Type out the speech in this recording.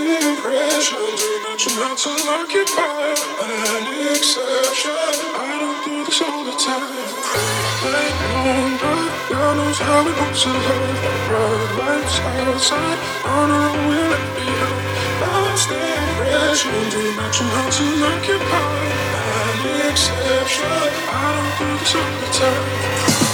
impression to mention how to lock it by an exception. I don't do this all the time. Like longer, God knows how it wants to love. Bright lights outside, on our own we'll let me out. Lost impression to mention how to lock it by an exception. I don't do this all the time.